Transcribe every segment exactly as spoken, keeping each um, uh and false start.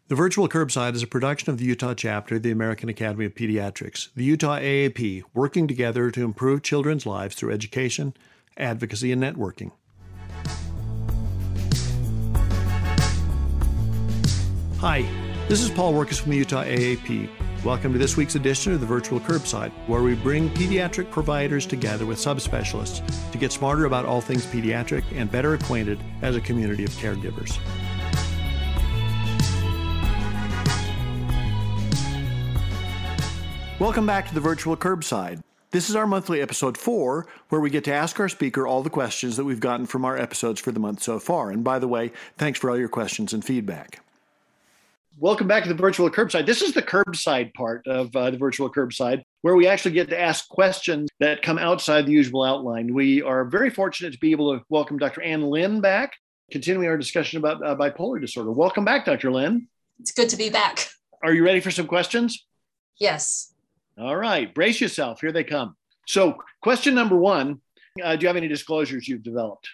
The Virtual Curbside is a production of the Utah chapter of the American Academy of Pediatrics, the Utah A A P, working together to improve children's lives through education, advocacy, and networking. Hi, this is Paul Workus from the Utah A A P. Welcome to this week's edition of the Virtual Curbside, where we bring pediatric providers together with subspecialists to get smarter about all things pediatric and better acquainted as a community of caregivers. Welcome back to the Virtual Curbside. This is our monthly episode four, where we get to ask our speaker all the questions that we've gotten from our episodes for the month so far. And by the way, thanks for all your questions and feedback. Welcome back to the Virtual Curbside. This is the curbside part of uh, the Virtual Curbside, where we actually get to ask questions that come outside the usual outline. We are very fortunate to be able to welcome Doctor Ann Lin back, continuing our discussion about uh, bipolar disorder. Welcome back, Doctor Lin. It's good to be back. Are you ready for some questions? Yes. All right, brace yourself. Here they come. So question number one, uh, do you have any disclosures you've developed?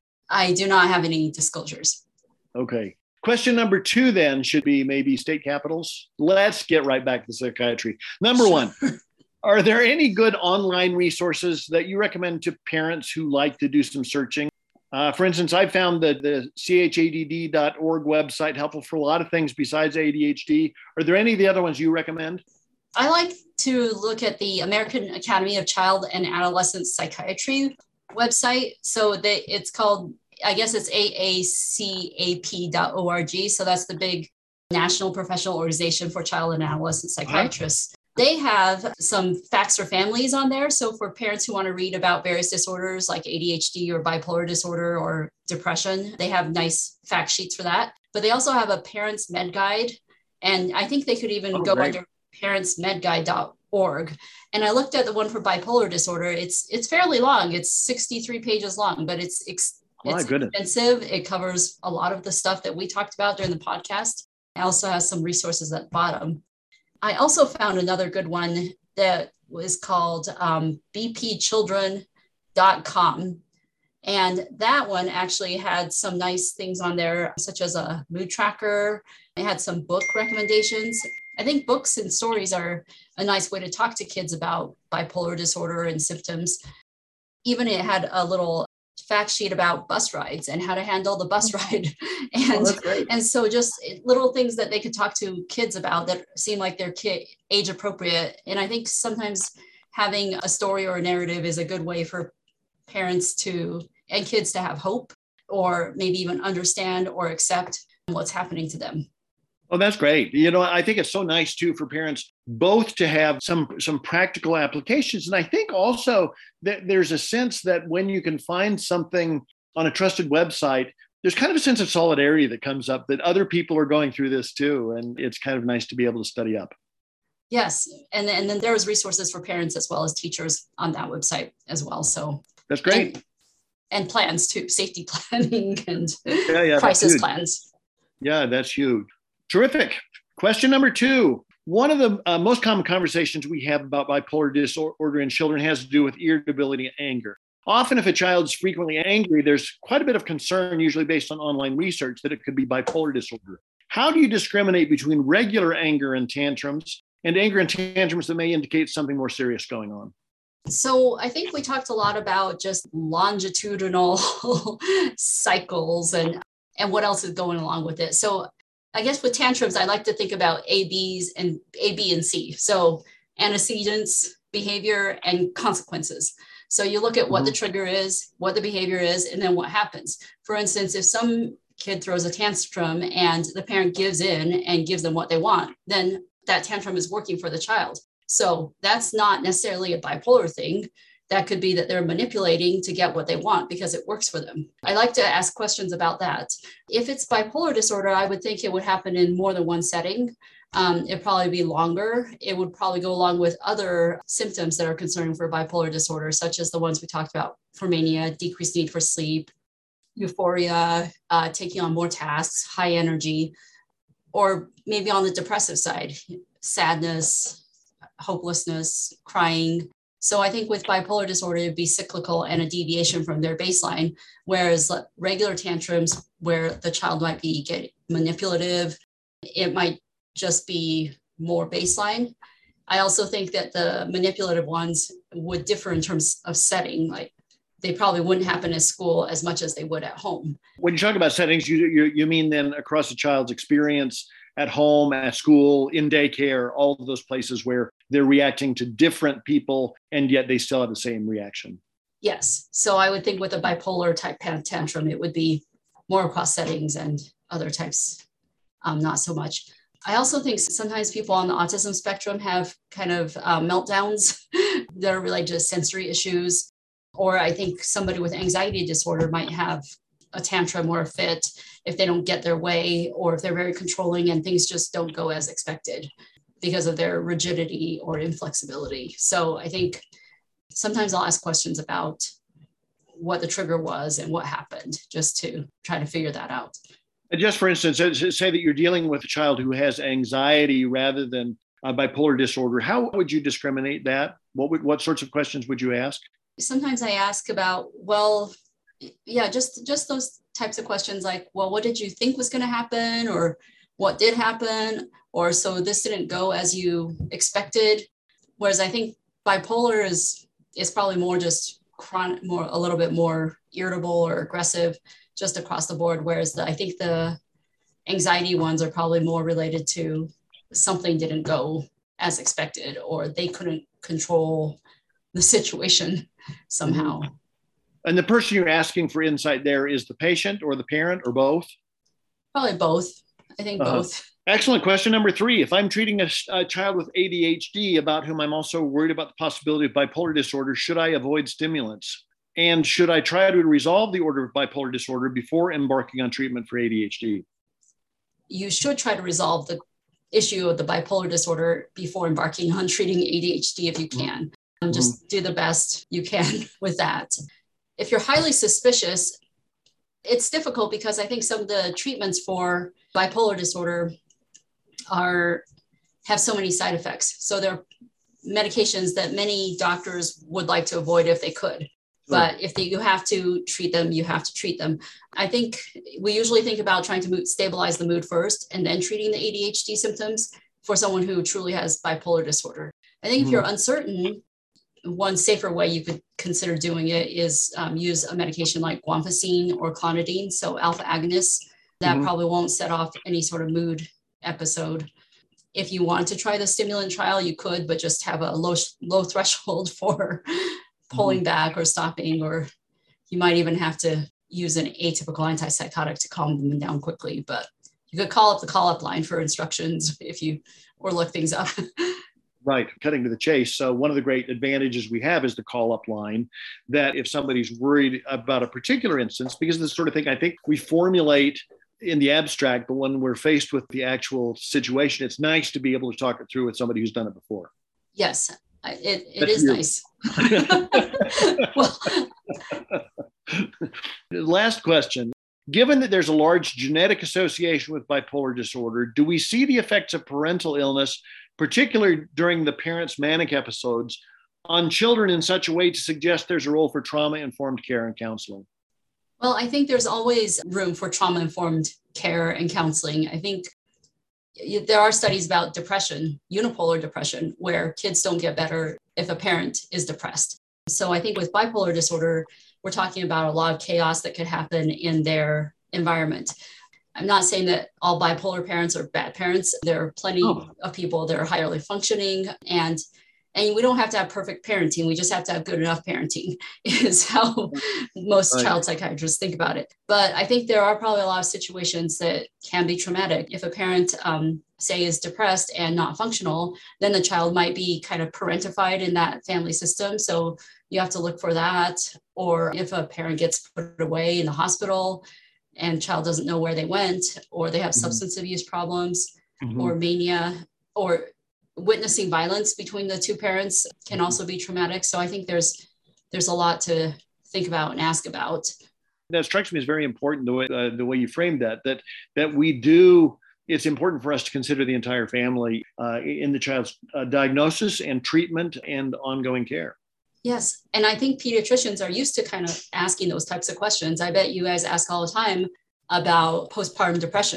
I do not have any disclosures. Okay. Question number two then should be maybe state capitals. Let's get right back to psychiatry. Number Sure. one, are there any good online resources that you recommend to parents who like to do some searching? Uh, for instance, I found that the C H A D D dot org website helpful for a lot of things besides A D H D. Are there any of the other ones you recommend? I like to look at the American Academy of Child and Adolescent Psychiatry website. So they, it's called, I guess it's A A C A P dot org. So that's the big national professional organization for child and adolescent psychiatrists. Uh-huh. They have some facts for families on there. So for parents who want to read about various disorders like A D H D or bipolar disorder or depression, they have nice fact sheets for that. But they also have a parents med guide. And I think they could even oh, go great. under parents med guide dot org. And I looked at the one for bipolar disorder. It's it's fairly long. It's sixty-three pages long, but it's, it's, it's extensive. It covers a lot of the stuff that we talked about during the podcast. It also has some resources at the bottom. I also found another good one that was called um, b p children dot com. And that one actually had some nice things on there, such as a mood tracker. It had some book recommendations. I think books and stories are a nice way to talk to kids about bipolar disorder and symptoms. Even it had a little fact sheet about bus rides and how to handle the bus ride. And, oh, and so just little things that they could talk to kids about that seem like they're kid, age appropriate. And I think sometimes having a story or a narrative is a good way for parents to and kids to have hope or maybe even understand or accept what's happening to them. Oh, that's great. You know, I think it's so nice too for parents both to have some, some practical applications. And I think also that there's a sense that when you can find something on a trusted website, there's kind of a sense of solidarity that comes up that other people are going through this too. And it's kind of nice to be able to study up. Yes. And, and then there's resources for parents as well as teachers on that website as well. So that's great. And, and plans too, safety planning and yeah, yeah, crisis plans. Yeah, that's huge. Terrific. Question number two. One of the uh, most common conversations we have about bipolar disorder in children has to do with irritability and anger. Often if a child's frequently angry, there's quite a bit of concern, usually based on online research, that it could be bipolar disorder. How do you discriminate between regular anger and tantrums and anger and tantrums that may indicate something more serious going on? So I think we talked a lot about just longitudinal cycles and, and what else is going along with it. So I guess with tantrums, I like to think about A, B's and A, B, and C. So antecedents, behavior, and consequences. So you look at what mm-hmm. the trigger is, what the behavior is, and then what happens. For instance, if some kid throws a tantrum and the parent gives in and gives them what they want, then that tantrum is working for the child. So that's not necessarily a bipolar thing. That could be that they're manipulating to get what they want because it works for them. I like to ask questions about that. If it's bipolar disorder, I would think it would happen in more than one setting. Um, it'd probably be longer. It would probably go along with other symptoms that are concerning for bipolar disorder, such as the ones we talked about for mania, decreased need for sleep, euphoria, uh, taking on more tasks, high energy, or maybe on the depressive side, sadness, hopelessness, crying. So I think with bipolar disorder, it'd be cyclical and a deviation from their baseline, whereas regular tantrums where the child might be get manipulative, It might just be more baseline. I also think that the manipulative ones would differ in terms of setting. Like they probably wouldn't happen at school as much as they would at home. When you talk about settings, you, you, you mean then across a child's experience at home, at school, in daycare, all of those places where they're reacting to different people and yet they still have the same reaction. Yes. So I would think with a bipolar type tantrum, it would be more across settings and other types, um, not so much. I also think sometimes people on the autism spectrum have kind of uh, meltdowns that are related to sensory issues. Or I think somebody with anxiety disorder might have a tantrum or a fit if they don't get their way, or if they're very controlling and things just don't go as expected because of their rigidity or inflexibility. So I think sometimes I'll ask questions about what the trigger was and what happened, just to try to figure that out. Just for instance, say that you're dealing with a child who has anxiety rather than a bipolar disorder. How would you discriminate that? What would, what sorts of questions would you ask? Sometimes I ask about, well, yeah, just, just those types of questions like, well, what did you think was going to happen? Or what did happen? Or so this didn't go as you expected. Whereas I think bipolar is, is probably more just chronic, more, a little bit more irritable or aggressive just across the board. Whereas the, I think the anxiety ones are probably more related to something didn't go as expected, or they couldn't control the situation somehow. And the person you're asking for insight there is the patient or the parent or both? Probably both. I think uh-huh. both. Excellent. Question number three. If I'm treating a, a child with A D H D about whom I'm also worried about the possibility of bipolar disorder, should I avoid stimulants? And should I try to resolve the order of bipolar disorder before embarking on treatment for A D H D? You should try to resolve the issue of the bipolar disorder before embarking on treating A D H D if you can. Mm-hmm. And just do the best you can with that. If you're highly suspicious, it's difficult because I think some of the treatments for bipolar disorder are have so many side effects. So there are medications that many doctors would like to avoid if they could. But if they, you have to treat them, you have to treat them. I think we usually think about trying to mood, stabilize the mood first and then treating the A D H D symptoms for someone who truly has bipolar disorder. I think mm-hmm. if you're uncertain, one safer way you could consider doing it is um, use a medication like guanfacine or clonidine, so alpha agonists. That mm-hmm. probably won't set off any sort of mood episode. If you want to try the stimulant trial, you could, but just have a low, low threshold for pulling mm-hmm. back or stopping, or you might even have to use an atypical antipsychotic to calm them down quickly. But you could call up the call up line for instructions if you, or look things up. Right. Cutting to the chase. So one of the great advantages we have is the call up line, that if somebody's worried about a particular instance, because this sort of thing I think we formulate in the abstract, but when we're faced with the actual situation, it's nice to be able to talk it through with somebody who's done it before. Yes, it, it is you. Nice. Well, last question. Given that there's a large genetic association with bipolar disorder, do we see the effects of parental illness, particularly during the parents' manic episodes, on children in such a way to suggest there's a role for trauma-informed care and counseling? Well, I think there's always room for trauma-informed care and counseling. I think there are studies about depression, unipolar depression, where kids don't get better if a parent is depressed. So I think with bipolar disorder, we're talking about a lot of chaos that could happen in their environment. I'm not saying that all bipolar parents are bad parents. There are plenty oh. of people that are highly functioning, and and we don't have to have perfect parenting. We just have to have good enough parenting is how most right. child psychiatrists think about it. But I think there are probably a lot of situations that can be traumatic. If a parent, um, say, is depressed and not functional, then the child might be kind of parentified in that family system. So you have to look for that. Or if a parent gets put away in the hospital and child doesn't know where they went, or they have mm-hmm. substance abuse problems mm-hmm. or mania, or witnessing violence between the two parents can mm-hmm. also be traumatic. So I think there's there's a lot to think about and ask about. That strikes me as very important, the way, uh, the way you framed that, that, that we do, it's important for us to consider the entire family uh, in the child's uh, diagnosis and treatment and ongoing care. Yes. And I think pediatricians are used to kind of asking those types of questions. I bet you guys ask all the time about postpartum depression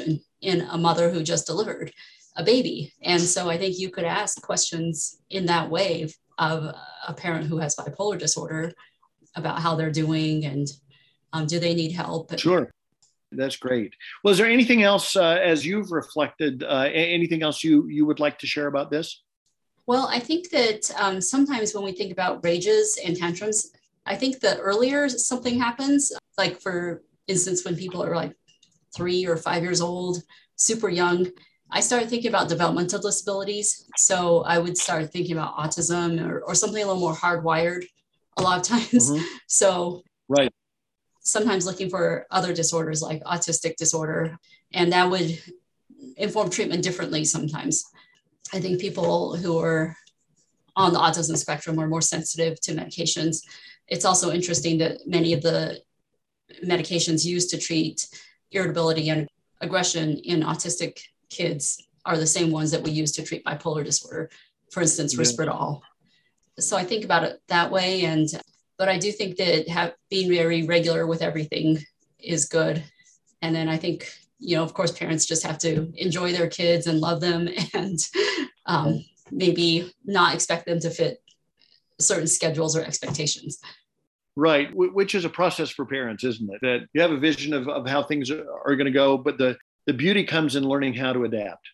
in a mother who just delivered a baby. And so I think you could ask questions in that way of a parent who has bipolar disorder about how they're doing and um, do they need help? Sure. That's great. Well, is there anything else uh, as you've reflected, uh, anything else you, you would like to share about this? Well, I think that um, sometimes when we think about rages and tantrums, I think the earlier something happens, like for instance, when people are like three or five years old, super young, I started thinking about developmental disabilities. So I would start thinking about autism or, or something a little more hardwired a lot of times. Mm-hmm. So right. sometimes looking for other disorders like autistic disorder, and that would inform treatment differently sometimes. I think people who are on the autism spectrum are more sensitive to medications. It's also interesting that many of the medications used to treat irritability and aggression in autistic kids are the same ones that we use to treat bipolar disorder, for instance, yeah. Risperdal. So I think about it that way. And, but I do think that have, being very regular with everything is good. And then I think, you know, of course, parents just have to enjoy their kids and love them and um, maybe not expect them to fit certain schedules or expectations. Right, which is a process for parents, isn't it? That you have a vision of, of how things are, are going to go, but the, the beauty comes in learning how to adapt.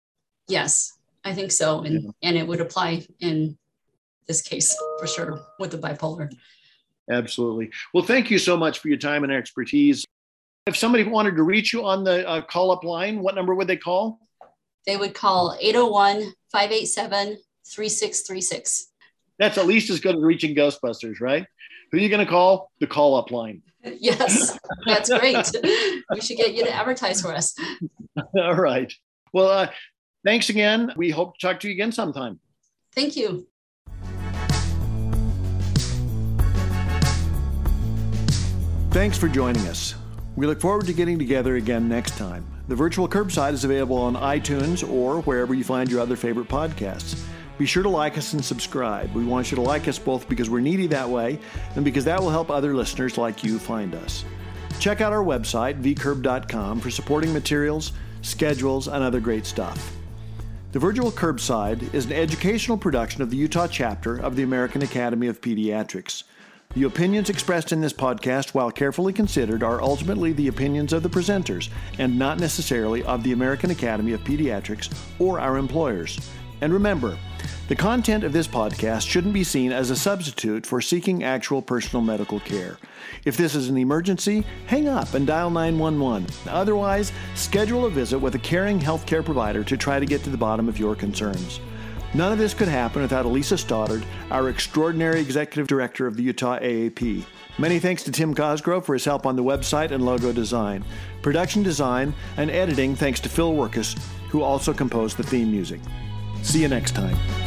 Yes, I think so. And, yeah. and it would apply in this case for sure with the bipolar. Absolutely. Well, thank you so much for your time and expertise. If somebody wanted to reach you on the uh, call-up line, what number would they call? They would call eight oh one, five eight seven, three six three six. That's at least as good as reaching Ghostbusters, right? Who are you going to call? The call-up line. Yes, that's great. We should get you to advertise for us. All right. Well, uh, thanks again. We hope to talk to you again sometime. Thank you. Thanks for joining us. We look forward to getting together again next time. The Virtual Curbside is available on iTunes or wherever you find your other favorite podcasts. Be sure to like us and subscribe. We want you to like us both because we're needy that way and because that will help other listeners like you find us. Check out our website, v curb dot com, for supporting materials, schedules, and other great stuff. The Virtual Curbside is an educational production of the Utah chapter of the American Academy of Pediatrics. The opinions expressed in this podcast, while carefully considered, are ultimately the opinions of the presenters and not necessarily of the American Academy of Pediatrics or our employers. And remember, the content of this podcast shouldn't be seen as a substitute for seeking actual personal medical care. If this is an emergency, hang up and dial nine one one. Otherwise, schedule a visit with a caring healthcare provider to try to get to the bottom of your concerns. None of this could happen without Elisa Stoddard, our extraordinary executive director of the Utah A A P. Many thanks to Tim Cosgrove for his help on the website and logo design. Production design and editing thanks to Phil Workus, who also composed the theme music. See you next time.